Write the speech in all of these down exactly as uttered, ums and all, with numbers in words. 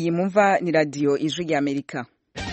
iyi mumva ni radio Ijwi ya Amerika.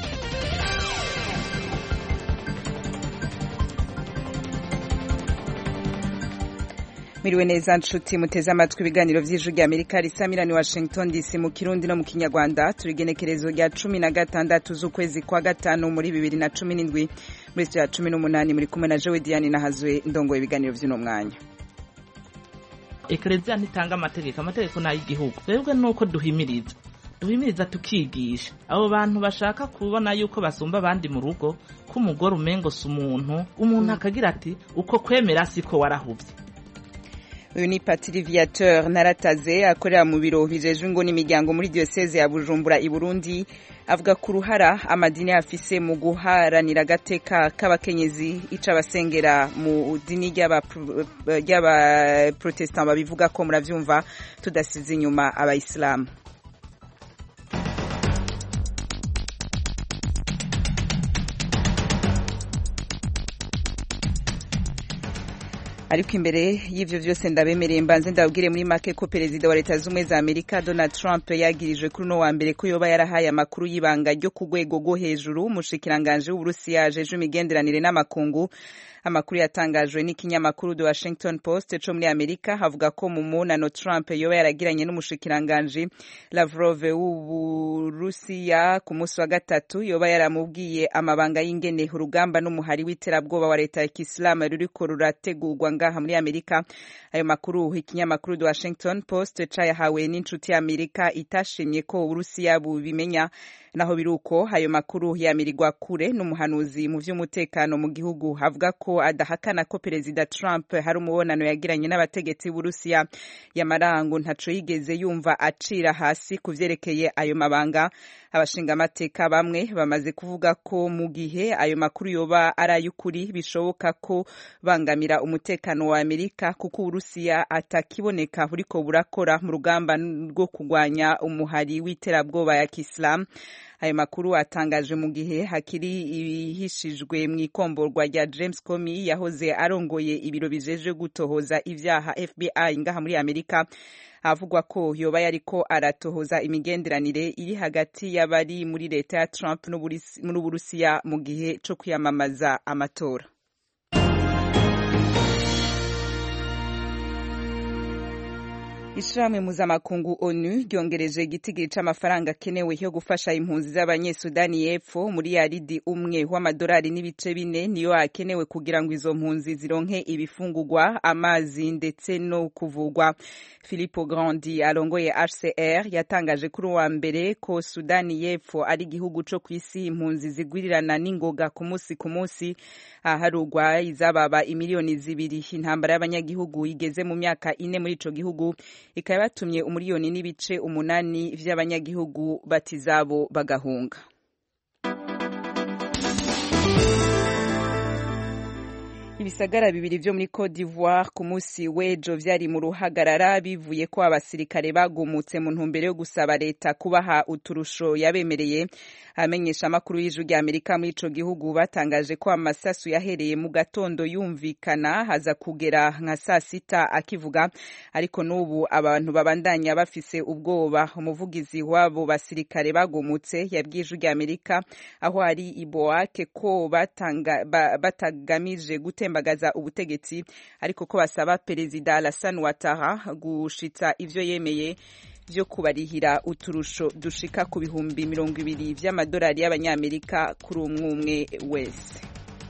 Miriwe neza nshuti muteze amatwi ibiganiro vy'Ijwi ya Amerika risamirani Washington D C mu Kirundi no mu Kinyarwanda. Turigenekerezo rya cumi na gatandatu z'ukwezi kwa gatanu muri bibiri na cumi n'indwi, muri ya cumi n'umunani muri kumwe na Joe Diane nahazwe ndongo ibiganiro vy'uno mwanya. Eklezia ntitanga amategeko, amategeko na y'igihugu. Twebwe nuko duhimiriza duhimiriza tukigisha abo bantu bashaka kubona yuko basumba abandi mu rugo ko umugore umengo si umuntu umuntu akagira ati uko kwemera siko warahuvye. Uyu ni Patiri Viateur Narataze akorera mu biro bijejwe ngo n'imiryango muri diocese ya Bujumbura i Burundi, avuga ku ruhara amadini afise mu guharanira agateka k'abakenyezi ica basengera mu dini ry'aba Protestant babivuga ko muravyumva tudasize inyuma abayisilamu. Ariko imbere y'ivyo vyose ndabemereye mbanze ndabwire muri make ko perezida wa leta z'umwe za Amerika Donald Trump yagirijwe kuri no wa mbere ko yoba yarahaye amakuru y'ibanga ryo ku rwego rwo hejuru umushikiranganje w'Uburusiya ajeje imigenderanire n'amakungu. Amakuru yatangajwe n'ikinyamakuru The Washington Post co muri Amerika havuga ko mu munano Trump yoba yaragiranye n'umushikiranganje Lavrov w'Uburusiya ku munsi wa gatatu yoba yaramubwiye amabanga y'ingene urugamba n'umuhari w'iterabwoba wa leta ya Islam ruriko rurategurwa ngaha muri Amerika. Ayo makuru ikinyamakuru The Washington Post cayahawe n'inshuti ya Amerika itashimye ko Uburusiya bubimenya. Naho biruko ayo makuru yamirirwa kure n'umuhanuzi mu vy'umutekano mu gihugu havuga ko adahakana ko perezida Trump hari umubonano yagiranye n'abategetsi b'Uburusiya, yamarango ntaco yigeze yumva acira hasi kuvyerekeye ayo mabanga. Abashinga amateka bamwe bamaze kuvuga ko mu gihe ayo makuru yoba arayukuri bishoboka ko bangamira umutekano wa Amerika kuko Uburusiya atakiboneka buriko burakora mu rugamba rwo kugwanya umuhari w'iterabwoba ya Islam. Ayo makuru atangaje mu gihe hakiri ibihishijwe mu ikomborwa rya James Comey yahoze arongoye ibiro bijeje gutohoza ivyaha F B I ngaha muri Amerika. Havugwa ko yoba yariko aratohoza imigenderanire iri hagati y'abari muri leta ya Trump n'Uburusiya mu gihe co kwiyamamaza amatora. Ishirahamwe mpuzamakungu ONU ryongereje igitigiri c'amafaranga akenewe yo gufasha impunzi z'abanyesudani y'epfo muri yaridi umwe w'amadolari n'ibice bine niyo akenewe kugira ngo izo mpunzi zironke ibifungurwa, amazi ndetse no kuvugwa. Filippo Grandi arongoye H C R yatangaje kuri wa mbere ko Sudani y'epfo ari igihugu co kwisi impunzi zigwirirana n'ingoga ku musi ku musi, aharugwa izababa imiliyoni zibiri. Intambara y'abanyagihugu igeze mu myaka ine muri ico gihugu ikaba yatumye umuriyoni n'ibice umunani vy'abanyagihugu batizabo bagahunga. Ibisagara bibiri vyo muri Côte d'Ivoire ku musi w'ejo vyari mu ruhagarara bivuye ko abasirikare bagumutse mu ntumbero yo gusaba leta kubaha uturusho yabemereye. Amenyesha amakuru y'Ijwi rya Amerika muri ico gihugu batangaje ko amasasu yahereye mu gatondo yumvikana haza kugera nka saa sita akivuga, ariko n'ubu abantu babandanya bafise ubwoba. Umuvugizi wabo basirikare bagumutse yabwiye Ijwi rya Amerika aho ari Iboake ko batanga ba, batagamije gutembagaza ubutegetsi, ariko ko basaba perezida Alassane Ouattara gushitsa ivyo yemeye vyo kubarihira uturusho dushika ku bihumbi mirongo ibiri vy'amadolari y'abanyamerika kuri umwe umwe wese.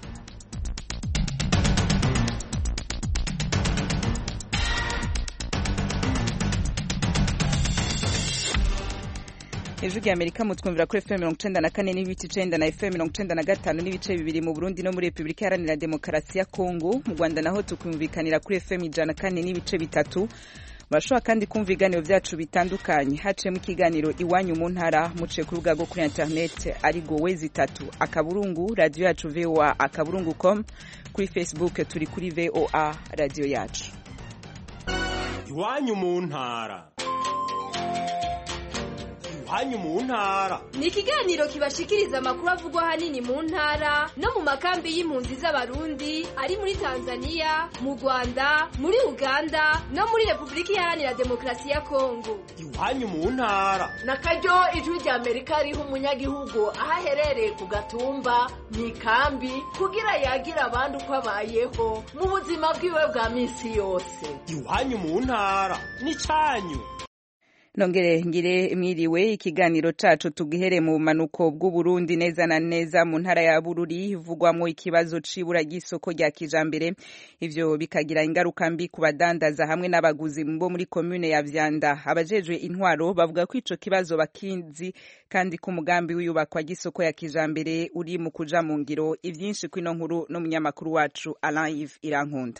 Ijwi rya Amerika mutwumvira kuri F M mirongo icenda na kane n'ibice icenda na F M mirongo icenda na gatanu n'ibice bibiri mu Burundi no muri Republika Iharanira Demokarasi ya Kongo. Mu Rwanda naho tukumvikanira kuri F M ijana na kane n'ibice bitatu. Bashobora kandi kumva ibiganiro vyacu bitandukanye haciye mu kiganiro Iwanyu mu ntara muciye ku rubuga rwo kuri internet arigo wezi itatu akaburungu radio yacu V O A akaburungu com. Kuri Facebook turi kuri V O A radio yacu. Iwanyu mu ntara. iwanyu mu ntara. Ni ikiganiro kibashikiriza amakuru avugwa hanini mu ntara no mu makambi y'impunzi z'abarundi ari muri Tanzania, mu Rwanda, muri Uganda no muri Republika Iharanira Demokarasi ya Kongo. Iwanyu mu ntara. Na karyo ijwi rya Amerika riha umunyagihugu aho aherereye ku gatumba mu ikambi kugira yagira abandi uko abayeho mu buzima bwiwe bwa misi yose. Iwanyu mu ntara ni cyanyu. Nongere ngire mwiriwe ikiganiro cacu tugihere mu manuko bw'u Burundi neza na neza mu ntara ya Bururi vugwamwo ikibazo cibura gisoko rya kijambere ivyo bikagira ingaruka mbi ku badandaza hamwe n'abaguzi bo muri commune ya Vyanda. Abajejwe intwaro bavuga ko ico kibazo bakinzi kandi ku mugambi w'iyubakwa gisoko ya kijambere uri mu kuja mu ngiro. Ivyinshi kwino nkuru no munyamakuru wacu Alain Yves Irankunda.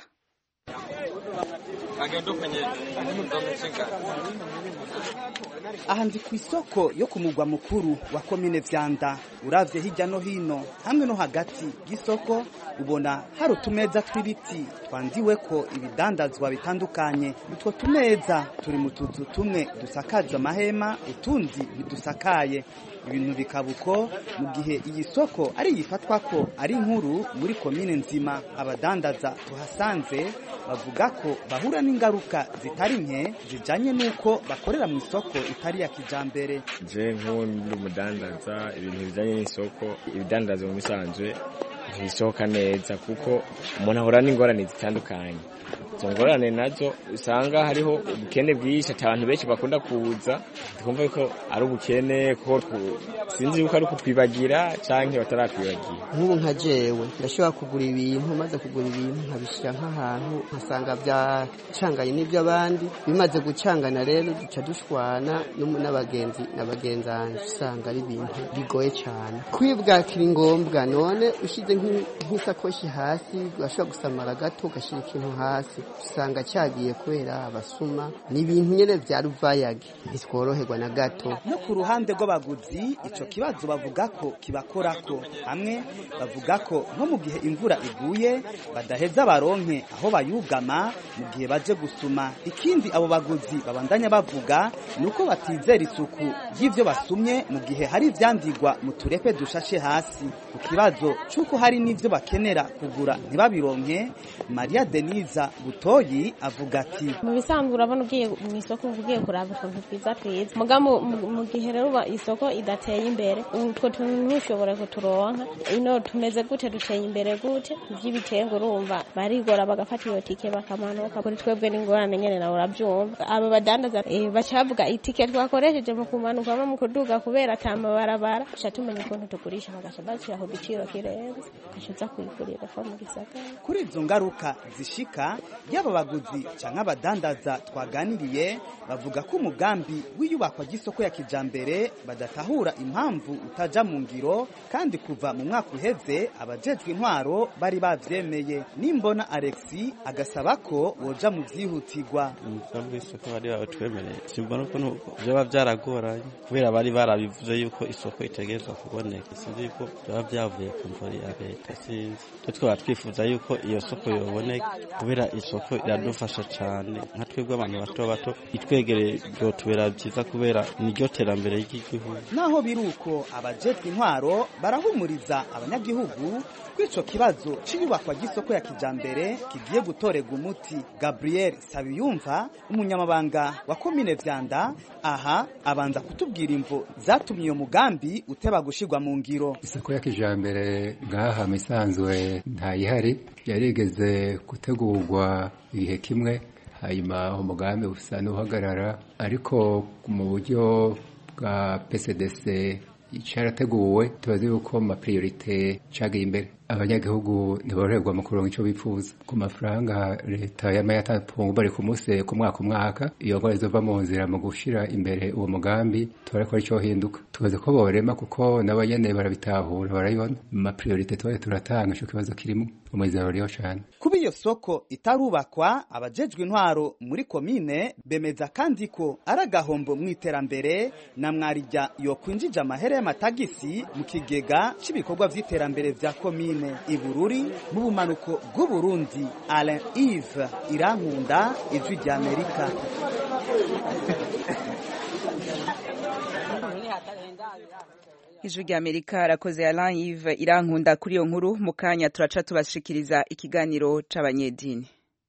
Aha ndi ku isoko yo ku mugwa mukuru wa komine Vyanda. Uravye hirya no hino hamwe no hagati y'isoko ubona hari utumeza tw'ibiti twandiweko ibidandazwa bitandukanye. Utwo tumeza turi mu tuzu tumwe dusakaje amahema, utundi ntidusakaye. Ibintu bikabuko mu gihe iyi soko ari yifatwa ko ari nkuru muri komine nzima. Abadandaza tuhasanze bavuga ko bahura n'ingaruka zitari nke zijanye nuko bakorera mu isoko itari ya kijambere. Je nk'undi umudandaza ibintu bijanye n'isoko ibidandaza mu misanzwe ntisohoka neza kuko umuntu ahura n'ingorane zitandukanye. Izo ngorane nazo usanga hariho ubukene bwinshi abantu benshi bakunda kuza twumva ko ari ubukene ko sinzi yuko ari kutwibagira canke batarakwibagira. Nk'ubu nka jewe ndashobora kugura ibintu maze kugura ibintu nkabishira nk'ahantu nkasanga byacanganye n'iby'abandi bimaze gucangana rero duca dushwana n'abagenzi n'abagenzanje usanga ari ibintu bigoye cyane kwibwakira ingombwa. None ushize nk'isakoshi hasi ugashobora gusamara gato ugashira ikintu hasi usanga cyagiye kubera abasuma n'ibintu nyene vya ruvayage bitworoherwa na gato. No ku ruhande rw'abaguzi ico kibazo bavuga ko kibakorako. Hamwe bavuga ko nko mu gihe imvura iguye badaheza baronke aho bayugama mu gihe baje gusuma. Ikindi abo baguzi babandanya bavuga nuko batizera isuku y'ivyo basumye mu gihe hari ivyandikwa mu turepe dushashe hasi. Ku kibazo cyuko hari n'ivyo bakenera kugura ntibabironke, Maria Denise Butoyi avuga ati mu bisanzwe urabona ugiye mu isoko ugiye kuraba utuntu twiza twiza muga mu gihe rero isoko idateye imbere utwo tuntu ntushobora kuturonka. Ino tumeze gute duteye imbere gute ivy'ibitengo urumva barigora bagafata iyo tike bakamanuka kuri twebwe n'ingorane nyene na urabyumva. Aba badandaza e, bacavuga itike twakoresheje mu kumanuka no mu kuduga kubera tama barabara shatumenya ukuntu tugurisha bagasha bacira aho biciro kirenze kashiza kuyigurira fa mu gisagara. Kuri izo ngaruka zishika yaba baguzi canke abadandaza twaganiriye bavuga ko umugambi w'iyubakwa gisoko ya kijambere badatahura impamvu utaja mu ngiro kandi kuva mu mwaka uheze abajejwe intwaro bari bavyemeye. Nimbona Alexi agasaba ko woja mu vyihutirwa. Umugambi w'isoko bari batwemereye simbona ko byaba byaragoranye kubera bari barabivuze yuko isoko itegerezwa kuboneka. Sinzi yuko byaba byavuye ku mvura ya leta sinzi. Twaba twifuza yuko iyo soko yoboneka kubera isoko iradufasha cyane nka twebwe abantu bato bato itwegereye byotubera byiza kubera niryo terambere ry'igihugu. Naho biruko abajejwe intwaro barahumuriza abanyagihugu kwico kibazo cy'iyubakwa gisoko ya kijambere kigiye gutorega umuti. Gabriel Sabiyumva umunyamabanga wa komine Vyanda aha abanza kutubwira imvo zatumye iyo mugambi uteba gushirwa mu ngiro. Isoko ya kijambere ngaha misanzwe ntayihari yarigeze gutegurwa ibihe kimwe hanyuma umugambi usa n'uhagarara ariko mu buryo bwa P C D C cyarateguwe tubaze yuko ma priorite cagiye imbere. Abanyagihugu ntiboroherwa mu kuronka ico bifuza ku mafaranga leta y'amayatapungu bari ku munsi ku mwaka umwaka. Iyo ngore zova mu nzira mu gushira imbere uwo mugambi tubareko ico hinduka tubaze ko borema kuko n'abanyene barabitahura barayibona ma priorite twaye turatanga ico kibazo kirimo umwizero ryo cyane. Kuba iyo soko itarubakwa abajejwe intwaro muri komine bemeza kandi ko aragahombo mu iterambere na mwarijya yo kwinjija amahere y'amatagisi mu kigega cy'ibikorwa vy'iterambere vya komine. Ibururi mu bumanuko bw'u Burundi. Alain Yves Irankunda, Ijwi ry'Amerika. ijwi rya Amerika arakoze Alain Yves Irankunda kuri iyo nkuru. Mu kanya turaca tubashikiriza ikiganiro c'abanyedini.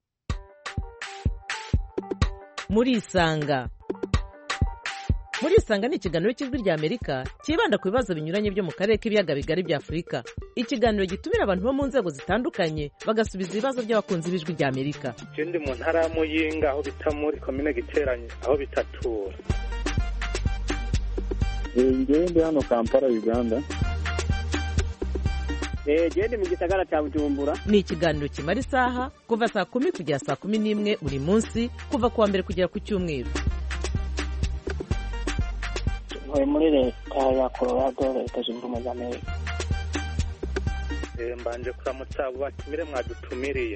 Muri isanga muri isanga ni ikiganiro cy'ijwi rya Amerika kibanda ku bibazo binyuranye byo mu karere k'ibiyaga bigari bya Afurika. Ikiganiro gitumira abantu bo mu nzego zitandukanye bagasubiza ibibazo by'abakunzi b'ijwi rya Amerika. Ikindi mu ntara ya Muyinga aho bita muri komine Giteranye aho bitatura. Ngewe ndi hano Kampala Uganda. Eh gende mu gisagara cya Bujumbura. Ni ikiganiro kimara isaha kuva saa kumi kugera saa kumi n'imwe buri munsi kuva kuwa mbere kugera ku cyumweru. Ntuye muri leta ya Colorado leta zunze ubumwe za Amerika. Eh mbanje kuramutsa abo batumire mwadutumiriye.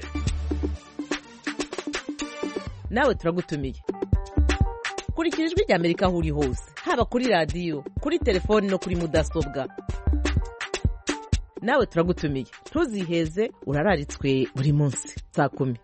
Nawe turagutumiye. Kurikira ijwi rya Amerika aho uri hose, haba kuri radio, kuri telefone no kuri mudasobwa. Nawe turagutumiye. Ntuziheze urararitswe buri munsi saa kumi.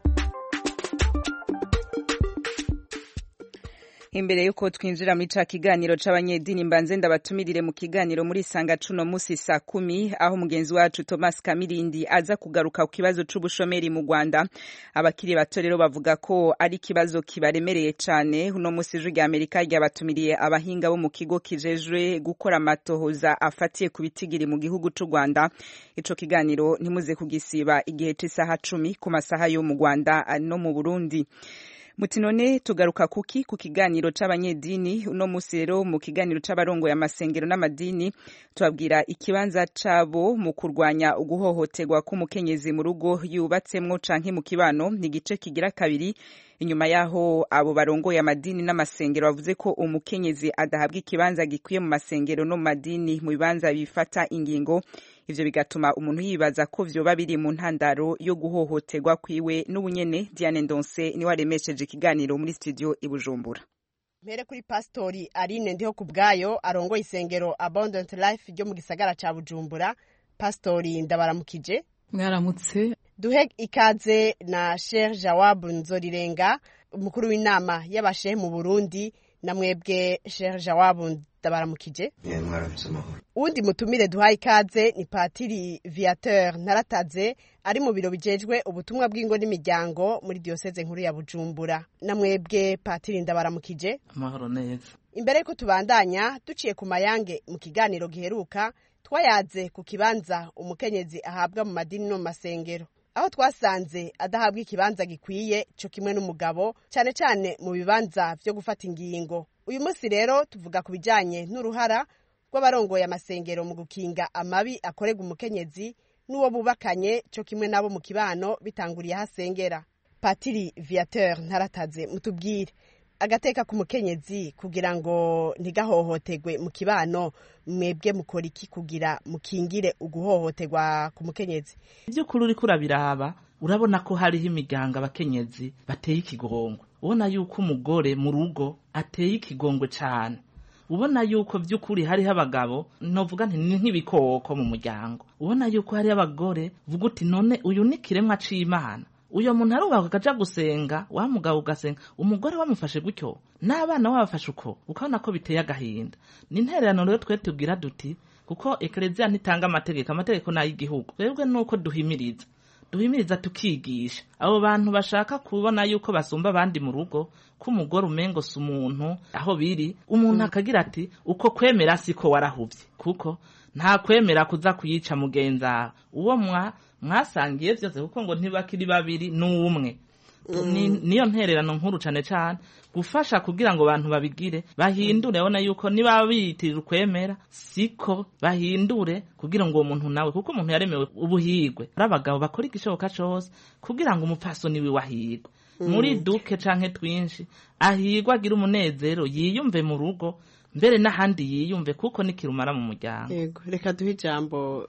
Imbere yuko twinjira muri ca kiganiro c'abanyedini mbanze ndabatumirire mu kiganiro muri sanga cuno musi saa kumi aho mugenzi wacu Thomas Kamirindi aza kugaruka ku kibazo c'ubushomeri mu Rwanda. Abakiri bato rero bavuga ko ari kibazo kibaremereye cane. Uno musi ijwi rya Amerika ryabatumiriye abahinga bo mu kigo kijejwe gukora amatohoza afatiye ku bitigiri mu gihugu c'u Rwanda. Ico kiganiro ntimuze kugisiba igihe c'isaha cumi ku masaha yo mu Rwanda no mu Burundi. Mutinone tugaruka kuki ku kiganiro c'abanyedini. Uno musi rero mu kiganiro c'abarongo ya masengero n'amadini tubabwira ikibanza cabo mu kurwanya uguhohoterwa k'umukenyezi mu rugo yubatsemwo canke mu kibano. Ni igice kigira kabiri. Inyuma yaho abo barongo ya madini n'amasengero bavuze ko umukenyezi adahabwa ikibanza gikwiye mu masengero no mu madini mu bibanza bifata ingingo. Ivyo bigatuma umuntu yibaza ko vyoba biri mu ntandaro yo guhohoterwa kwiwe. N'ubunyene Diane Ndonse ni waremesheje ikiganiro muri studio i Bujumbura. Mere kuri pastori Aline ndiho kubgayo arongo isengero Abundant Life ryo mu gisagara ca Bujumbura. Pastori ndabaramukije. Mwaramutse. Duhe ikaze na Sheikh Jawab Nzorirenga umukuru w'inama y'abashehe mu Burundi. Namwebwe Sheikh Jawab ndabaramukije. Yeah, mwaramutse mahoro. Undi mutumire duhaye ikaze ni Patiri Viateur Narataze ari mu biro bijejwe ubutumwa bw'ingo n'imiryango muri diocese nkuru ya Bujumbura. Namwebwe Patiri ndabaramukije. Amahoro neza. Imbere yuko tubandanya duciye ku mayange mu kiganiro giheruka twayaze ku kibanza umukenyezi ahabwa mu madini no masengero. Aho twasanze adahabwa ikibanza gikwiye cyo kimwe n'umugabo cyane cyane mu bibanza byo gufata ingingo. Uyu munsi rero tuvuga ku bijanye n'uruhara rw'abarongoye amasengero mu gukinga amabi akorerwa umukenyezi n'uwo bubakanye cyo kimwe nabo mu kibano bitanguriye hasengera. Patiri Viateur Narataze mutubwire agateka k'umukenyezi kugira ngo ntigahohoterwe mu kibano, mwebwe mukora iki kugira mukingire uguhohoterwa ku mukenyezi? Ibyo kuri uri kurabiraba urabona ko hariho imiganga abakenyezi bateye ikigongwe. Ubona yuko umugore mu rugo ateye ikigongwe cyane. Ubona yuko by'ukuri hariho abagabo novuga nti ni nk'ibikoko mu muryango. Ubona yuko hariho abagore vuga uti none uyu ni kiremwa c'Imana. Uyo muntu arubaho akaja gusenga wa mugabo ugasenga umugore wamufashe gutyo n'abana wabafashe uko ukabona ko biteye agahinda. Ni intererano rero twe tubwira duti kuko eklezia ntitanga amategeko, amategeko n'ay'igihugu. Twebwe nuko duhimiriza duhimiriza tukigisha abo bantu bashaka kubona yuko basumba abandi mu rugo ko umugore umengo si umuntu aho biri. Umuntu akagira ati uko kwemera siko warahuvye, kuko nta kwemera kuza kuyica mugenza uwo mwa mwasangiye byose kuko ngo ntibakiri babiri n'umwe. Mm. Niyo ntererano nkuru cane cane gufasha kugira ngo abantu babigire bahindure. Abona yuko niba biyitirira ukwemera siko bahindure kugira ngo uwo muntu nawe, kuko umuntu yaremewe ubuhigwe. Abagabo bakora igishoboka cose kugira ngo umupfasoni wiwe ahigwe. Mm. Muri duke canke twinshi ahigwa agira umunezero yiyumve mu rugo mbere n'ahandi yiyumve kuko nikirumara mu muryango. Yego, reka duhe ijambo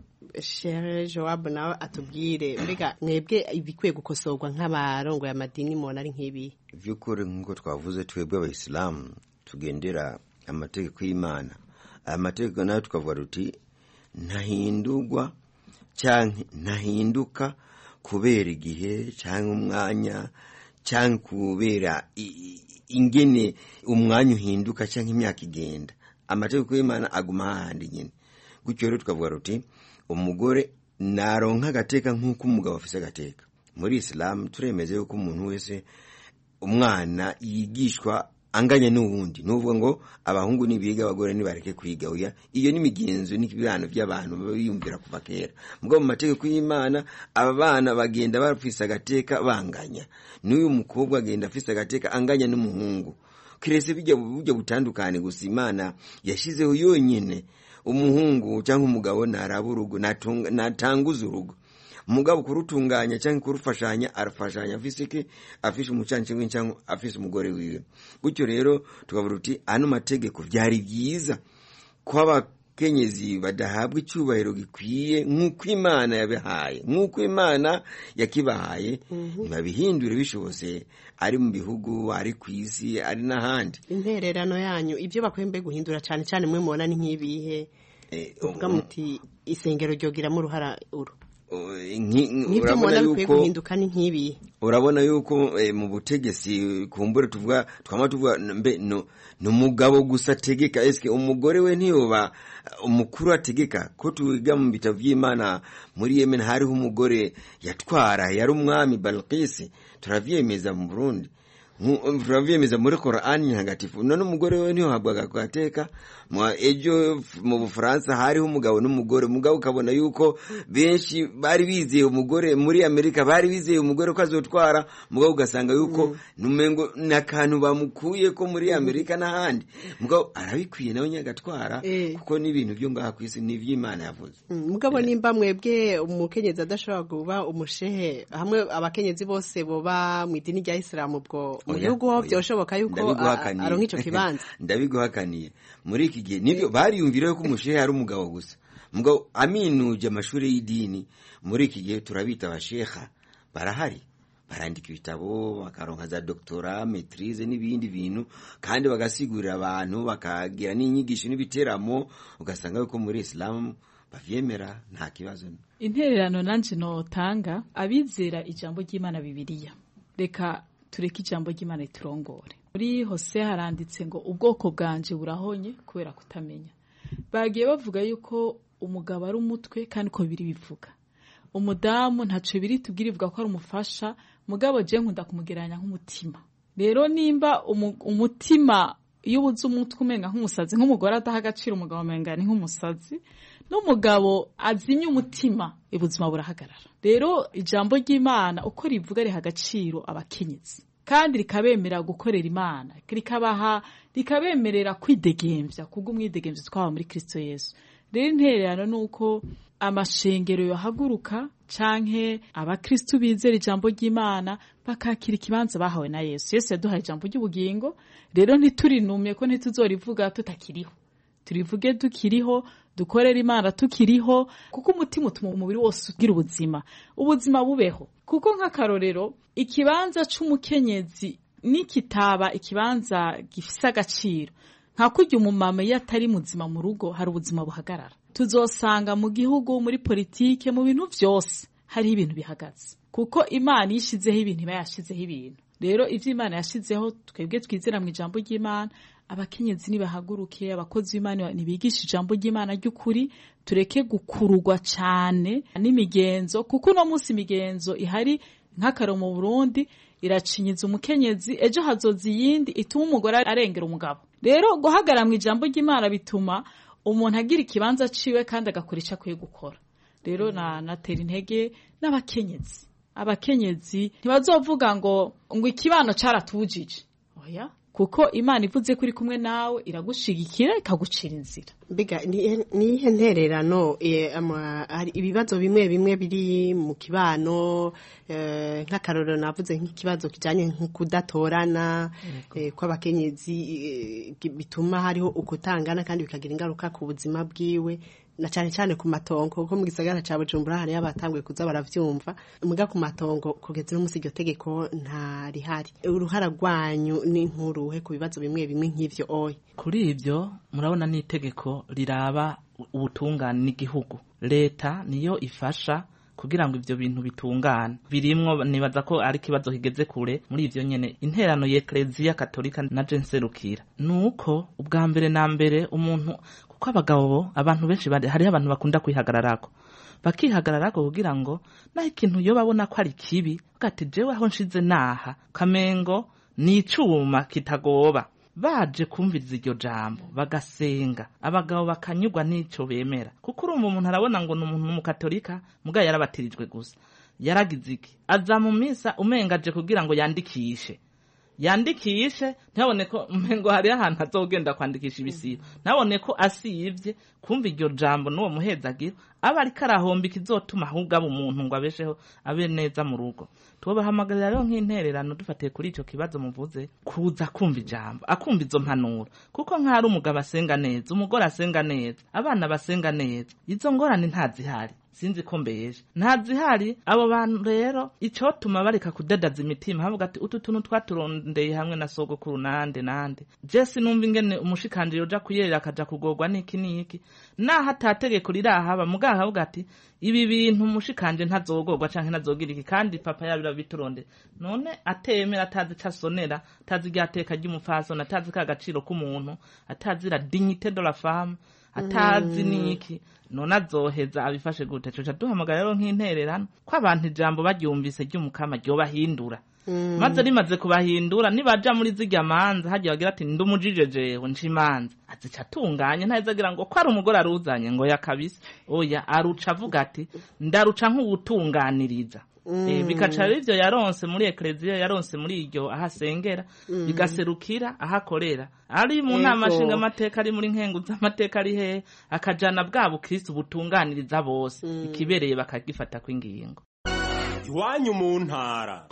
Sheikh Jawab nawe atubwire mbega mwebwe ibikwiye gukosorwa nk'abarongo ya madini mona ari nk'ibi. Vyukuri nk'uko twavuze twebwe abayisilamu tugendera amategeko y'Imana. Amategeko nayo tukavuga ruti ntahindurwa canke ntahinduka kubera igihe canke umwanya canke kubera ingene umwanya uhinduka canke imyaka igenda. amategeko y'Imana aguma hahandi nyine. Gutyo rero tukavuga ruti umugore naronka agateka nk'uko umugabo afise agateka. Muri Islam turemeze yuko umuntu wese umwana yigishwa anganya n'uwundi. Nuvuga ngo abahungu nibiga abagore nibareke kwiga. Oya, iyo ni migenzo n'ibibano by'abantu biyumvira kuva kera. Mugabo mu mategeko y'Imana aba bana bagenda bafise agateka banganya. N'uyu mukobwa agenda afise agateka anganya n'umuhungu. Kirese bijya bujya butandukane gusa Imana yashizeho yonyene umuhungu cyangwa umugabo naraburugo natanguza urugo. Mugabo kurutunganya cyangwa kurufashanya arafashanya afise ke afise umucanci w'incango afise umugore wiwe. Gutyo rero tukavuga uti ano mategeko byari byiza ko abakenyezi badahabwa icyubahiro gikwiye nk'uko Imana yabihaye, nk'uko Imana yakibahaye. Ntibabihindure bishobose ari mu bihugu, ari kwisi, ari n'ahandi. Intererano yanyu ibyo bakwembe guhindura cyane cyane mwe mubona ni nk'ibihe? Uvuga muti isengero ryogira mu ruhara uru urabona yuko guhinduka ni nk'ibi. Urabona yuko eh, mu butegesi kumbure tuvuga twama tuvuga mbe no numugabo gusa tegeka. Eske umugore we ntiyoba umukuru ategeka? Ko tuwiga mu bitabo by'Imana muri Yemen hariho umugore yatwara yari umwami Balqis, turavyemeza mu Burundi, turavyemeza muri Qur'ani hagatifu. None umugore we niyo habwaga kwateka. Mwa ejo mu Bufaransa hariho umugabo n'umugore. Umugabo ukabona yuko benshi bari bizeye umugore, muri Amerika bari bizeye umugore ko azotwara. Mugabo ugasanga yuko mm. numengo nakantu bamukuye ko muri Amerika n'ahandi. Mugabo arabikwiye nawe nyagatwara eh. kuko n'ibintu byo ngaha kwisi ni vy'Imana yavuze. Mm. Mugabo nimba mwebwe umukenyezi adashobora kuba umushehe hamwe abakenyezi bose boba mu idini rya Islam ubwo mu gihugu ho byoshoboka yuko aronka ico kibanza. Ndabiguhakaniye. Muri iki gihe nibyo bariyumvira ko umushehe ari umugabo gusa. Mugabo aminuje amashuri y'idini muri iki gihe turabita abasheha barahari, barandika ibitabo bakaronka za doctora maîtrise n'ibindi bintu kandi bagasigurira abantu bakagira n'inyigisho n'ibiteramo. Ugasanga yuko muri Islam bavyemera nta kibazo. Intererano nanje notanga abizera ijambo ry'Imana Bibiliya, reka tureke ijambo ry'Imana iturongore. Muri Hose haranditse ngo ubwoko bwanje burahonye kubera kutamenya. Bagiye bavuga yuko umugabo ari umutwe kandi ko biri bivuga. Umudamu ntaco biri tubwirivuga ko ari umufasha, mugabo je nkunda kumugeranya nk'umutima. Rero nimba umu, umutima iyo ubuze umutwe umenga nk'umusazi, nk'umugore adaha agaciro umugabo umenga ni nk'umusazi, n'umugabo azimye umutima ubuzima burahagarara. Rero ijambo ry'Imana uko rivuga riha agaciro abakenyezi kandi rikabemera gukorera Imana, rikabaha rikabemerera kwidegemvya kubwo umwidegemvyo twaba muri Kristo Yesu. Rero intererano nuko amashengero yohaguruka canke abakristo bizera ijambo ry'Imana bakakira ikibanza bahawe na Yesu. Yesu yaduhaye ijambo ry'ubugingo, rero ntiturinumye ko ntituzorivuga tutakiriho. Turivuge dukiriho, dukorera Imana tukiriho, kuko umutima utuma umubiri wose ugira ubuzima, ubuzima bubeho. Kuko nk'akarorero ikibanza c'umukenyezi nikitaba ikibanza gifise agaciro, nka kurya umumama iyo atari muzima mu rugo hari ubuzima buhagarara. Tuzosanga mu gihugu, muri politike, mu bintu vyose hari ibintu bihagaze, kuko Imana yishizeho ibintu iba yashizeho ibintu. Rero ivyo Imana yashizeho twebwe twizera mu ijambo ry'Imana, abakenyezi nibahaguruke, abakozi b'Imana nibigisha ijambo ry'Imana ry'ukuri, tureke gukururwa cyane n'imigenzo, kuko no munsi imigenzo ihari nk'akaro mu Burundi iracinyiza umukenyezi, ejo hazoza yindi ituma umugore arengera umugabo. Rero guhagara mu ijambo ry'Imana bituma umuntu agira ikibanza ciwe kandi agakora icyo akwiye gukora. Rero na natera intege n'abakenyezi. Abakenyezi ntibazovuga ngo ngo ikibano caratujije. Oya, kuko Imana ivuze kuri kumwe nawe iragushigikira ikagucira inzira. Biga ni ihe ntererano e, hari ibibazo bimwe bimwe biri mu kibano e, nk'akarorero navuze nk'ikibazo kijanye nk'ukudatorana e, kw'abakenyezi e, bituma hariho ukutangana kandi bikagira ingaruka ku buzima bwiwe na cyane cyane ku matongo, kuko mu gisagara ca Bujumbura hari abatanguye kuza baravyumva. Muga ku matongo kugeza no musi iryo tegeko nta rihari. Uruhara rwanyu ni nkuruhe ku bibazo bimwe bimwe nk'ivyo? Oya, kuri ivyo murabona n'itegeko riraba ubutungane n'igihugu. Leta niyo ifasha kugira ngo ivyo bintu bitungane birimwo. Nibaza ko ari kibazo kigeze kure muri ivyo nyene. Interano ya Eklezia Katolika na jenserukira nuko ubwa mbere na mbere umuntu, kuko abagabo abantu benshi hariho abantu bakunda kwihagararako bakihagararako kugira ngo naho ikintu yo babona ko ari kibi gati jewe aho nshize naha kamengo ni icuma kitagoba. Baje kumviriza iryo jambo bagasenga, abagabo bakanyurwa n'ico bemera, kuko urumva umuntu arabona ngo n'umuntu mu Katolika muga yarabatirijwe gusa, yaragize iki aza mu misa umengaje kugira ngo yandikishe yandikishe ntabone ko mpengo hari ahantu azogenda kwandikisha ibisibo, ntabone ko asivye kumva iryo jambo n'uwo muhezagira aba ari karahomba ikizotuma ahubwo aba umuntu ngo abesheho abe neza mu rugo. Tubahamagarira rero nk'intererano dufatiye kuri ico kibazo muvuze, kuza kumva ijambo akumva izo mpanuro, kuko nk'ari umugabo asenga neza, umugore asenga neza, abana basenga neza, izo ngorane ntazihari. Sinzi ko mbeje ntazihari. Abo bantu rero icotuma bareka kudadaza imitima havuga ati utu tuntu twaturondeye hamwe na sogokuru nande nande Jesse numva ingene umushikanje yoja kuyerera akaja kugorwa niki niki naho atategeko rirahaba mugaha havuga ati ibi bintu umushikanje ntazogorwa canke ntazogira iki, kandi papa yabira bituronde none atemera atazi casonera, atazi ryateka ry'umufaso, atazi ka gaciro k'umuntu, atazi la dignité de la femme, atazi niki none azoheza abifashe gute? Coca duhamagara rero nk'intererano ko abantu ijambo baryumvise ry'umukama ryo bahindura, maze rimaze kubahindura nibaja muri zirya manza hagiye bagira ati ndumujije jewe nshimanza azica atunganye, ntazagira ngo ko ari umugore aruzanye ngo yakabise, oya aruca avuga ati ndaruca nk'ubutunganiriza. Mm. E, bikaca ivyo yaronse muri Eklezia, yaronse muri iryo ahasengera, mm. bigaserukira ahakorera, ari mu nama nshinga amateka, ari muri nkengu z'amateka, ari he akajana bwa bukristo butunganiriza bose, mm. ikibereye bakagifata kw'ingingo. Iwanyu mu ntara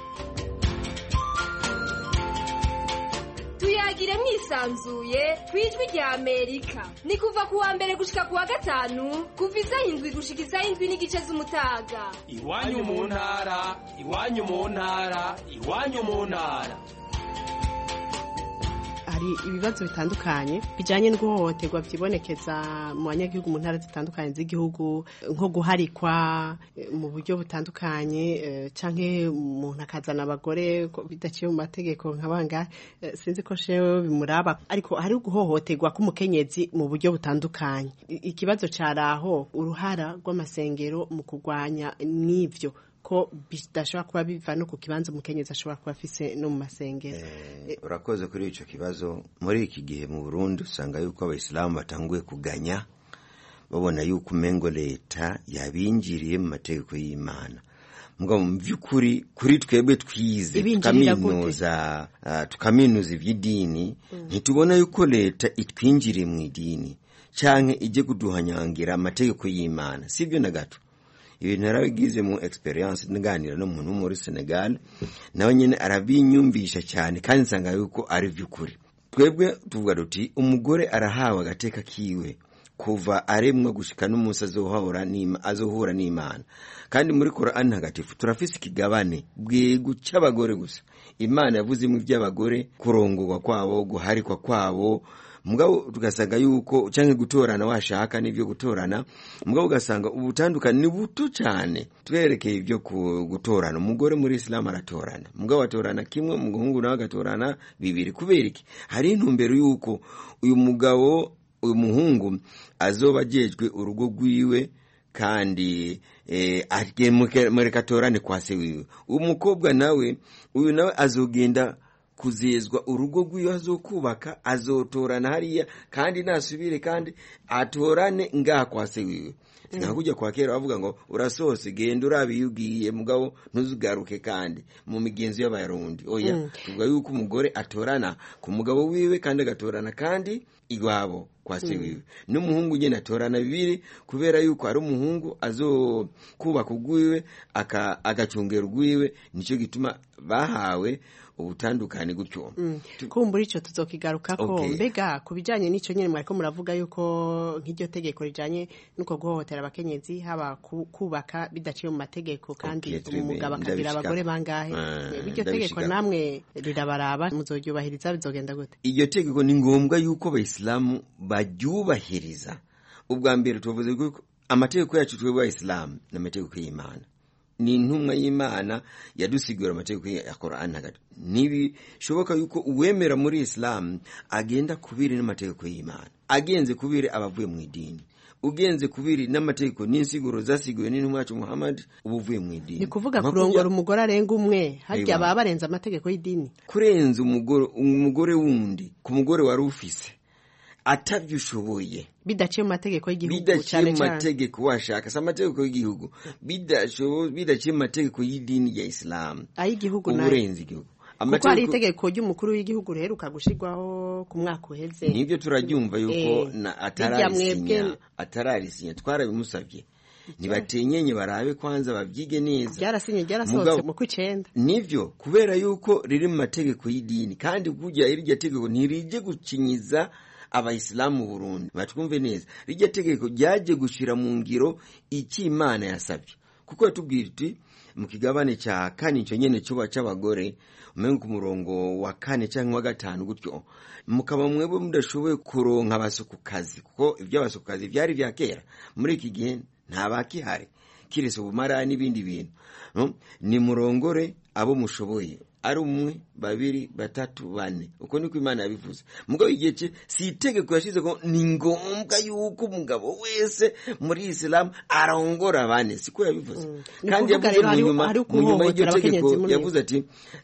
tuyagire mwisanzuye kwijwi rya Amerika, ni kuva kuwa mbere gushika kuwa gatanu kuva isaha indwi gushika isaha indwi n'igice z'umutaga. Iwanyu mu ntara, iwanyu mu ntara, iwanyu mu ntara. Hari ibibazo bitandukanye bijanye n'uguhohoterwa byibonekeza mu banyagihugu mu ntara zitandukanye z'igihugu, nko guharikwa mu buryo butandukanye, canke umuntu akazana abagore bidaciye mu mategeko nk'abanga, sinzi ko shewe bimuraba, ariko hari guhohoterwa k'umukenyezi mu buryo butandukanye. Ikibazo caraho uruhara rw'amasengero mu kurwanya n'ivyo ko bidashobora kuba biva no ku kibanza umukenyezi ashobora kuba afise no mu masengero. Eh, urakoze kuri ico kibazo. Muri iki gihe mu Burundi usanga yuko abayisilamu batanguye kuganya, babona yuko umengo leta yabinjiriye mu mategeko y'Imana. Mugabo mu by'ukuri kuri twebwe twize tukaminuza uh, tukaminuza ivy'idini, mm. ntitubona yuko leta itwinjiriye mu idini canke ije kuduhanyangira amategeko y'Imana, sivyo na gato. Ibi narabigize mu experience nganira no muntu muri Senegal, nawe nyene arabinyumvisha cyane kandi nsanga yuko ari by'ukuri. Twebwe tuvuga duti umugore arahawe agateka kiwe kuva aremwe gushika n'umunsi azohura n'Imana, azohura n'Imana. Kandi muri Qur'an hagatifu turafise ikigabane bwego cy'abagore gusa. Imana yavuze mu by'abagore kurongorwa kwabo, guharikwa kwabo, mugabo tugasanga yuko canke gutorana washaka n'ivyo gutorana, mugabo ugasanga ubutandukanye ni buto cyane. Twerekeye ibyo gutorana, umugore muri Islam aratorana, mugabo atorana kimwe, umuhungu nawe agatorana bibiri. Kubera iki? Hari intumbero yuko uyu mugabo uyu muhungu azoba ajejwe urugo rwiwe kandi eh muri katorane kwa se wiwe. Umukobwa nawe uyu nawe azogenda kuzezwa urugo rwiwe azokubaka, azotorana hariya kandi nasubire kandi atorane ngaha kwa se wiwe. Singa kujya kwa kera bavuga ngo urasose genda urabiyugiye mugabo ntuzugaruke kandi mu migenzo y'abarundi. Oya, mm. tuvuga yuko umugore atorana ku mugabo wiwe kandi agatorana kandi igwabo kwa se wiwe. Mm. N'umuhungu nyene atorana bibiri kubera yuko ari umuhungu azo kubaka ugwiwe aka agacungera ugwiwe, nico gituma bahawe ubutandukane gutyo. Mm. Kumbura ico tuzokigaruka ko. Okay. Mbega kubijanye n'ico nyene mwariko muravuga yuko nk'iryo tegeko rijanye nuko guhohotera abakenyezi haba kubaka bidaciye mu mategeko kandi okay, umugabo akagira abagore bangahe. Uh, iryo tegeko namwe rirabaraba muzoryubahiriza bizogenda gute? Iryo tegeko ni ngombwa yuko abayisilamu baryubahiriza. Ubwa mbere tuvuze ko amategeko yacu twebwe abayisilamu n'amategeko y'Imana. ni intumwa y'Imana yadusigura amategeko ya Qur'an hagati ntibishoboka yuko uwemera muri Islam agenda kubiri n'amategeko y'Imana agenze kubiri abavuye mu idini ugenze kubiri n'amategeko n'insiguro zasiguye n'intumwa yacu Muhammad ubuvuye mu idini ni kuvuga kurongora umugore arenga umwe harya baba barenza amategeko y'idini kurenza umugore umugore wundi ku mugore wari ufise atabyushoboye bidaciye mu mategeko y'igihugu cyane cyane bidaciye mu mategeko washaka sa amategeko y'igihugu bidashoboye bidaciye mu mategeko y'idini ya Islam ay'igihugu nayo uburenzi igihugu kuko hari itegeko ry'umukuru w'igihugu reheruka gushirwaho ku mwaka uheze nibyo turabyumva yuko na atararisinya atararisinya twarabimusabye nibatenyenye barabe kwanza babyige neza byarasinye byarasohotse mu kwicenda nivyo kubera yuko riri mu mategeko y'idini kandi kujya iryo tegeko ntirije gukinyiza abayisilamu mu Burundi batwumve neza rijya tegeko ryaje gushira mu ngiro iki Imana yasabye kuko yatubwira iti mu kigabane cya kane cyo nyene cyo cy'abagore umenye ku murongo wa kane cyangwa wa gatanu gutyo mukaba mwebwe mudashoboye kuronka abasukukazi kuko ibyo abasukukazi byari bya kera muri iki gihe nta bakihari kirese ubumara n'ibindi bintu no? ni murongore abo mushoboye ari umwe babiri batatu bane uko niko Imana yabivuze mugabo igihe si itegeko yashize ko ni ngombwa yuko umugabo wese muri Islam arongora bane siko yabivuze mm. kandi yavuze mu nyuma mu nyuma y'iryo tegeko yavuze ati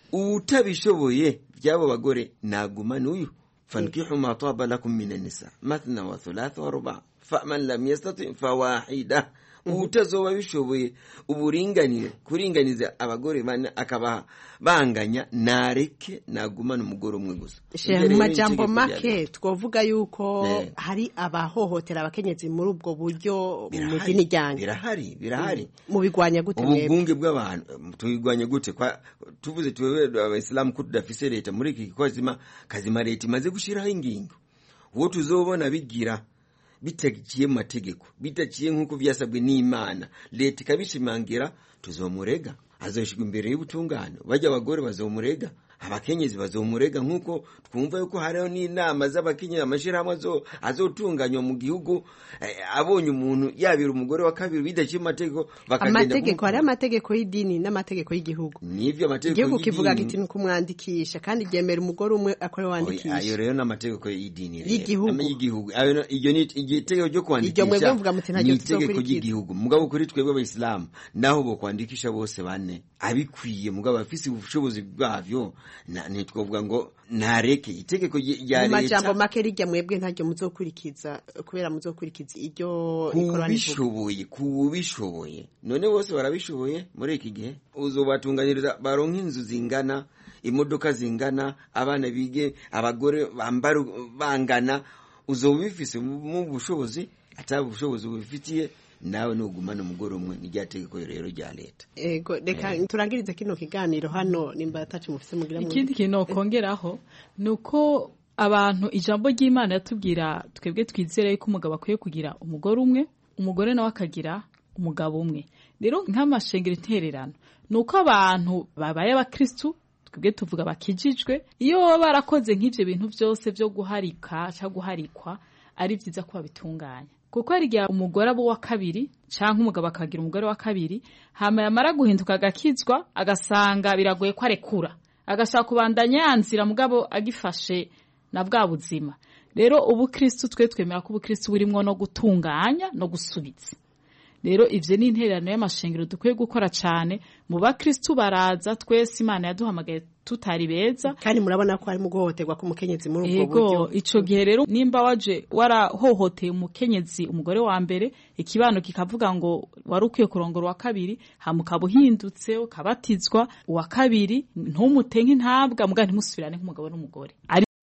utabishoboye byabo bagore naguma n'uyu fankihu ma taba lakum minan nisa mathna wa thulatha wa ruba faman lam yastati fawahida utazoba bishoboye uburinganire kuringaniza abagore bane akaba banganya nareke nagumana umugore umwe gusa mu majambo make twovuga yuko ne. hari abahohotera abakenyezi muri ubwo buryo mu dini ryanyu birahari birahari mu bigwanya gute mwebwe ubunge bw'abantu tubigwanya gute kwa tuvuze tuwe abayisilamu ko tudafise leta muri iki kozima kazima leta imaze gushiraho ingingo wo tuzobona bigira bitagiye mu mategeko bitaciye nkuko byasabwe n'Imana leta ikabishimangira tuzomurega azoshigwa imbere y'ubutungane bajya abagore bazomurega abakenyezi bazomurega nkuko twumva yuko hariho n'inama z'abakenyezi amashirahamwe azo azotunganywa mu gihugu eh, abonye umuntu yabira umugore wa kabiri bidaciye mu mategeko bakagenda amategeko hari amategeko y'idini n'amategeko y'igihugu nivyo amategeko y'igihugu kivuga giti nuko mwandikisha kandi ryemera umugore umwe akore wandikisha ayo rero n'amategeko y'idini y'igihugu y'igihugu ayo iyo ni itegeko ryo kwandikisha iryo mwebwe mvuga muti ntacyo itegeko ry'igihugu mugabo kuri twebwe abayisilamu naho bo kwandikisha bose bane abikwiye mugabo afise ubushobozi bwavyo nitwovuga ngo nareke itegeko rya leta mu majambo make rijya mwebwe ntajyo muzokurikiza kubera muzokurikiza iryo ikorana bishoboye kubishoboye none bose barabishoboye muri iki gihe uzobatunganyiriza baronka inzu zingana imodoka zingana abana bige abagore bambara bangana uzobifise mu bushobozi ataba ubushobozi bufitiye nawe nugumana umugore umwe n'iryategeko rero rya leta ego reka yeah. turangirize kino kiganiro hano nimba atacu mufise mugira mu ikindi kintu kongeraho nuko abantu ijambo ry'Imana yatubwira twebwe twizere ko umugabo akwiye kugira umugore umwe umugore nawe akagira umugabo umwe rero nk'amashengero intererano nuko abantu babaye abakristo twebwe tuvuga bakijijwe iyo barakoze nk'ivyo bintu byose byo guharika cyangwa guharikwa ari byiza ko babitunganya kuko hari igihe umugore abo wa kabiri canke umugabo akagira umugore wa kabiri hama yamara guhinduka agakizwa agasanga biragoye ko arekura agashaka kubandanya yanzira mugabo agifashe na bwa buzima rero ubu Kristo twe twemera ko ubu Kristo burimwo no gutunganya no gusubiza rero ivyo ni intererano y'amashengero dukwiye gukora cyane mu ba Kristo baraza twese Imana yaduhamagaye tutari beza kandi murabona ko ari mu guhohoterwa ku mukenyezi muri ubwo buryo ego ico gihe rero nimba waje warahohoteye umukenyezi umugore wa mbere ikibano kikavuga ngo wari ukwiye kurongora wa kabiri hamukabuhindutse ukabatizwa uwa kabiri ntumutenke ntabwa muga ntimusubirane nk'umugabo n'umugore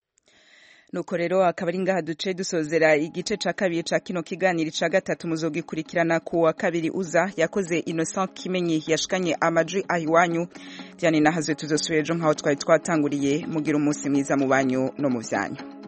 nuko rero akaba ari ngaha duce dusozera igice ca kabiri ca kino kiganiro ca gatatu muzogikurikirana ku wa kabiri uza yakoze Innocent Kimenyi yashikanye amajwi ahiwanyu Diane nahazwe tuzosubira ejo nkaho twari twatanguriye mugira umunsi mwiza mu banyu no mu vyanyu.